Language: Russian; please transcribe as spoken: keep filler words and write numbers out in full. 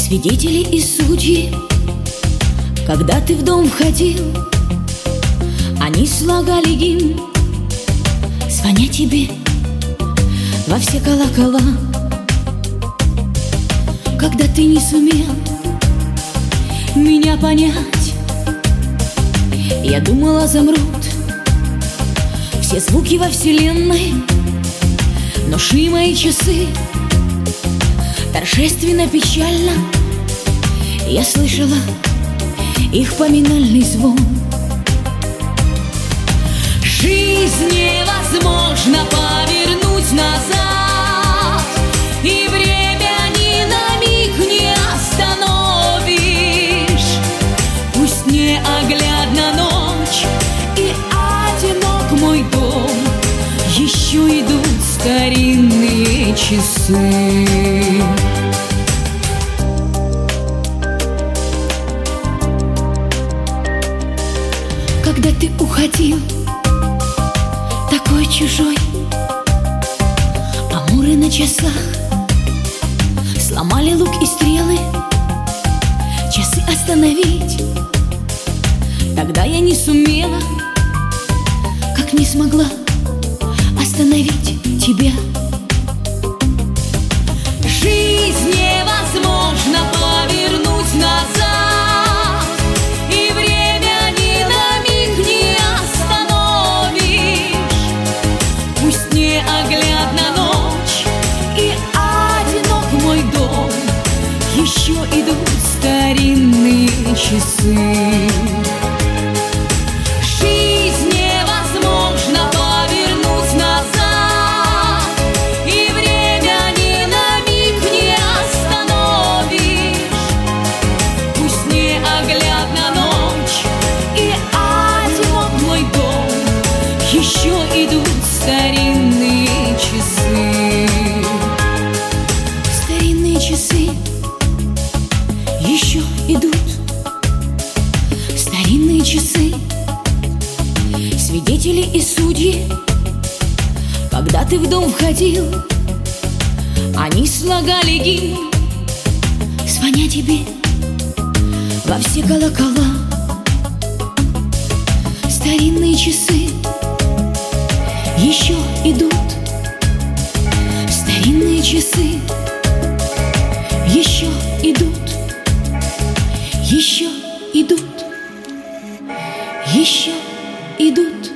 Свидетели и судьи, когда ты в дом входил, они слагали гимн, звоня тебе во все колокола. Когда ты не сумел меня понять, я думала, замрут все звуки во вселенной, но шли мои часы торжественно, печально. Я слышала их поминальный звон. Жизнь невозможно повернуть назад, и время ни на миг не остановишь. Пусть неоглядна ночь и одинок мой дом, еще идут старинные часы. Когда ты уходил, такой чужой, амуры на часах сломали лук и стрелы, часы остановить. Тогда я не сумела, как не смогла остановить тебя. Жизнь невозможно повернуть назад, и время ни на миг не остановишь. Пусть неоглядна ночь и одинок мой дом, еще идут старинные часы. Жизнь невозможно повернуть назад, и время ни на миг не остановишь. Пусть неоглядна ночь и одинок мой дом, еще идут старинные часы. Старинные часы еще идут. Старинные часы. Свидетели и судьи, когда ты в дом входил, они слагали гимн, звоня тебе во все колокола. Старинные часы еще идут. Старинные часы еще идут. Еще идут. Еще идут.